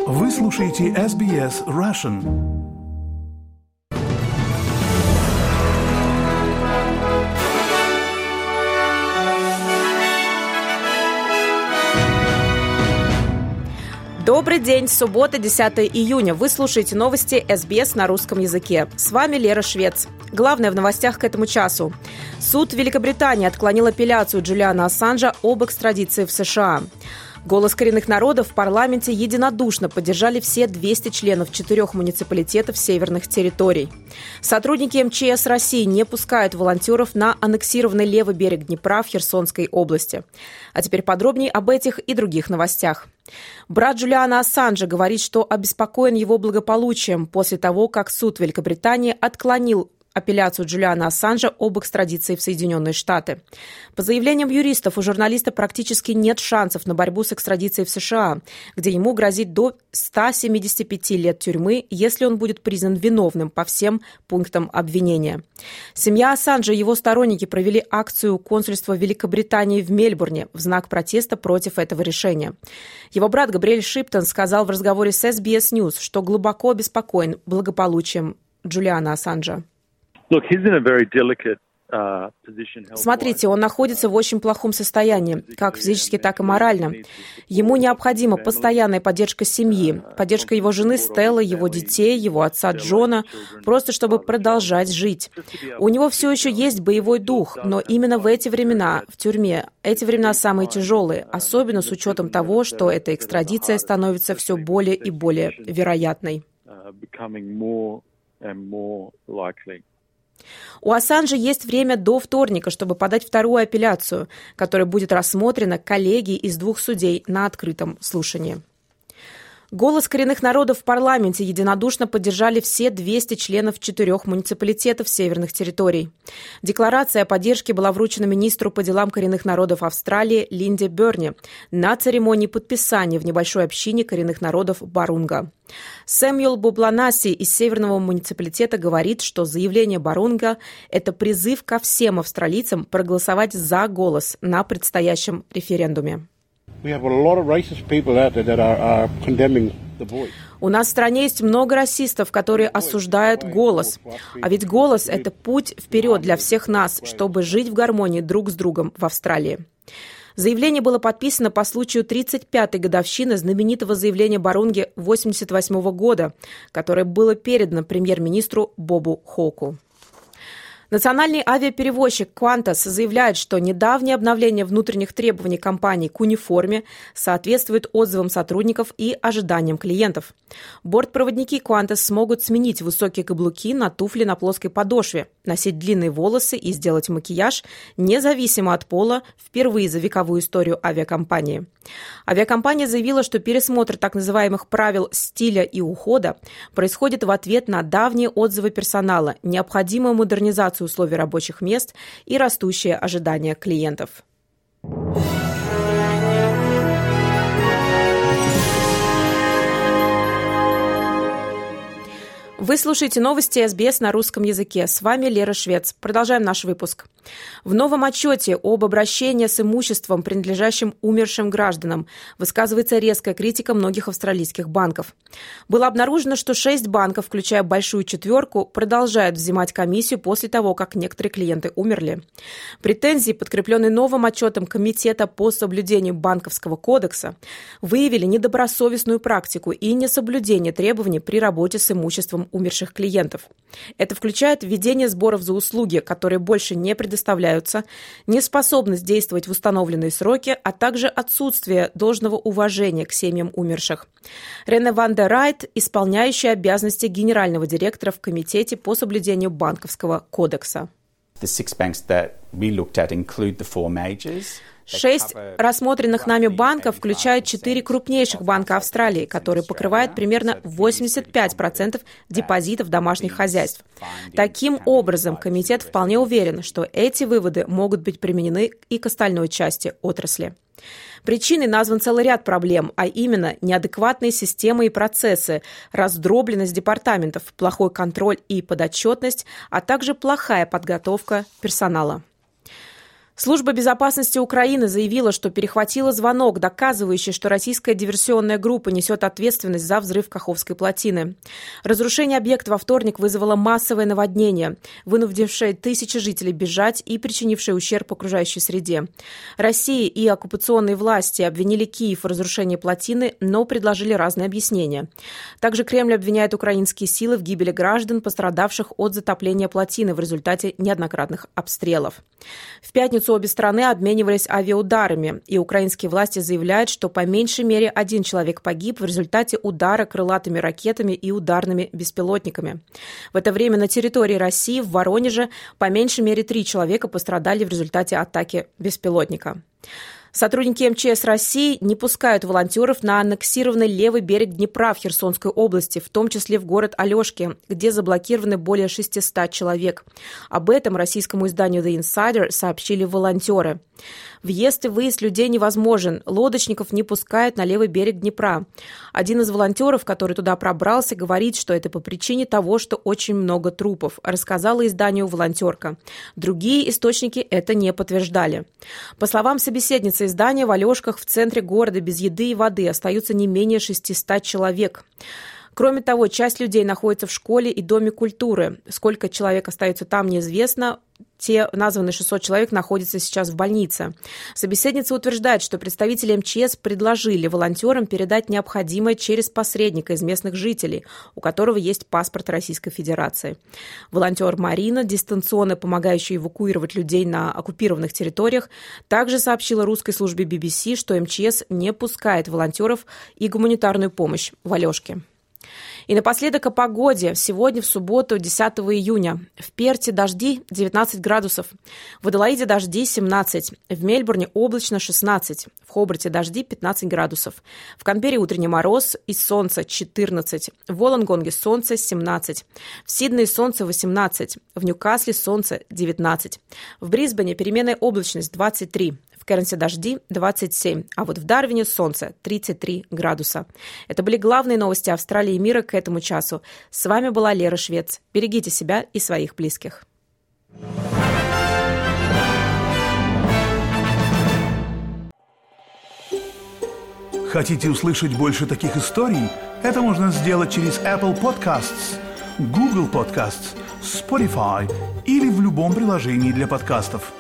Вы слушаете SBS Russian. Добрый день, суббота, 10 июня. Вы слушаете новости СБС на русском языке. С вами Лера Швец. Главное в новостях к этому часу. Суд Великобритании отклонил апелляцию Джулиана Ассанжа об экстрадиции в США. «Голос коренных народов» в парламенте единодушно поддержали все 200 членов 4 муниципалитетов северных территорий. Сотрудники МЧС России не пускают волонтеров на аннексированный левый берег Днепра в Херсонской области. А теперь подробнее об этих и других новостях. Брат Джулиана Ассанжа говорит, что обеспокоен его благополучием после того, как суд Великобритании отклонил апелляцию Джулиана Ассанжа об экстрадиции в Соединенные Штаты. По заявлениям юристов, у журналиста практически нет шансов на борьбу с экстрадицией в США, где ему грозит до 175 лет тюрьмы, если он будет признан виновным по всем пунктам обвинения. Семья Ассанжа и его сторонники провели акцию консульства Великобритании в Мельбурне в знак протеста против этого решения. Его брат Габриэль Шиптон сказал в разговоре с SBS News, что глубоко обеспокоен благополучием Джулиана Ассанжа. Смотрите, он находится в очень плохом состоянии, как физически, так и морально. Ему необходима постоянная поддержка семьи, поддержка его жены Стеллы, его детей, его отца Джона, просто чтобы продолжать жить. У него все еще есть боевой дух, но именно в эти времена, в тюрьме, эти времена самые тяжелые, особенно с учетом того, что эта экстрадиция становится все более и более вероятной. У Ассанжа есть время до вторника, чтобы подать вторую апелляцию, которая будет рассмотрена коллегией из 2 судей на открытом слушании. «Голос коренных народов» в парламенте единодушно поддержали все 200 членов 4 муниципалитетов северных территорий. Декларация о поддержке была вручена министру по делам коренных народов Австралии Линде Берни на церемонии подписания в небольшой общине коренных народов Барунга. Сэмюэл Бубланаси из северного муниципалитета говорит, что заявление Барунга – это призыв ко всем австралийцам проголосовать за «Голос» на предстоящем референдуме. У нас в стране есть много расистов, которые осуждают «Голос». А ведь «Голос» – это путь вперед для всех нас, чтобы жить в гармонии друг с другом в Австралии. Заявление было подписано по случаю 35-й годовщины знаменитого заявления Барунги 1988 года, которое было передано премьер-министру Бобу Хоуку. Национальный авиаперевозчик Qantas заявляет, что недавнее обновление внутренних требований компании к униформе соответствует отзывам сотрудников и ожиданиям клиентов. Бортпроводники Qantas смогут сменить высокие каблуки на туфли на плоской подошве, носить длинные волосы и сделать макияж независимо от пола впервые за вековую историю авиакомпании. Авиакомпания заявила, что пересмотр так называемых правил стиля и ухода происходит в ответ на давние отзывы персонала, необходимую модернизацию условий рабочих мест и растущие ожидания клиентов. Вы слушаете новости СБС на русском языке. С вами Лера Швец. Продолжаем наш выпуск. В новом отчете об обращении с имуществом, принадлежащим умершим гражданам, высказывается резкая критика многих австралийских банков. Было обнаружено, что 6 банков, включая большую четверку, продолжают взимать комиссию после того, как некоторые клиенты умерли. Претензии, подкрепленные новым отчетом Комитета по соблюдению банковского кодекса, выявили недобросовестную практику и несоблюдение требований при работе с имуществом умерших клиентов. Это включает введение сборов за услуги, которые больше не предоставляются, неспособность действовать в установленные сроки, а также отсутствие должного уважения к семьям умерших. Рене Ван де Райт, исполняющая обязанности генерального директора в Комитете по соблюдению банковского кодекса. 6 рассмотренных нами банков включают 4 крупнейших банка Австралии, которые покрывают примерно 85% депозитов домашних хозяйств. Таким образом, комитет вполне уверен, что эти выводы могут быть применены и к остальной части отрасли. Причиной назван целый ряд проблем, а именно неадекватные системы и процессы, раздробленность департаментов, плохой контроль и подотчетность, а также плохая подготовка персонала. Служба безопасности Украины заявила, что перехватила звонок, доказывающий, что российская диверсионная группа несет ответственность за взрыв Каховской плотины. Разрушение объекта во вторник вызвало массовое наводнение, вынудившее тысячи жителей бежать и причинившее ущерб окружающей среде. Россия и оккупационные власти обвинили Киев в разрушении плотины, но предложили разные объяснения. Также Кремль обвиняет украинские силы в гибели граждан, пострадавших от затопления плотины в результате неоднократных обстрелов. В пятницу обе страны обменивались авиаударами, и украинские власти заявляют, что по меньшей мере один человек погиб в результате удара крылатыми ракетами и ударными беспилотниками. В это время на территории России, в Воронеже, по меньшей мере 3 человека пострадали в результате атаки беспилотника. Сотрудники МЧС России не пускают волонтеров на аннексированный левый берег Днепра в Херсонской области, в том числе в город Алешки, где заблокированы более 600 человек. Об этом российскому изданию The Insider сообщили волонтеры. Въезд и выезд людей невозможен. Лодочников не пускают на левый берег Днепра. Один из волонтеров, который туда пробрался, говорит, что это по причине того, что очень много трупов, рассказала изданию волонтерка. Другие источники это не подтверждали. По словам собеседницы издания, в Алешках в центре города без еды и воды остаются не менее 600 человек. Кроме того, часть людей находится в школе и доме культуры. Сколько человек остается там, неизвестно. Те названные 600 человек находятся сейчас в больнице. Собеседница утверждает, что представители МЧС предложили волонтерам передать необходимое через посредника из местных жителей, у которого есть паспорт Российской Федерации. Волонтер Марина, дистанционно помогающая эвакуировать людей на оккупированных территориях, также сообщила русской службе BBC, что МЧС не пускает волонтеров и гуманитарную помощь в Алешке. И напоследок о погоде. Сегодня, в субботу, 10 июня. В Перте дожди 19 градусов. В Аделаиде дожди 17. В Мельбурне облачно 16. В Хобарте дожди 15 градусов. В Канберре утренний мороз и солнце 14. В Волонгонге солнце 17. В Сиднее солнце 18. В Ньюкасле солнце 19. В Брисбене переменная облачность 23. В Кернсе дожди 27, а вот в Дарвине солнце 33 градуса. Это были главные новости Австралии и мира к этому часу. С вами была Лера Швец. Берегите себя и своих близких. Хотите услышать больше таких историй? Это можно сделать через Apple Podcasts, Google Podcasts, Spotify или в любом приложении для подкастов.